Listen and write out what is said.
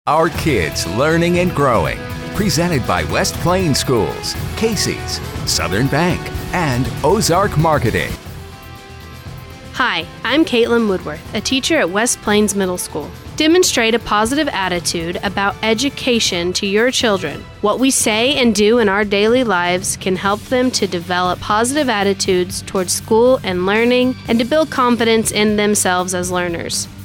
Our kids learning and growing. Presented by West Plains Schools, Casey's, Southern Bank, and Ozark Marketing. Hi, I'm Caitlin Woodworth, a teacher at West Plains Middle School. Demonstrate a positive attitude about education to your children. What we say and do in our daily lives can help them to develop positive attitudes towards school and learning and to build confidence in themselves as learners.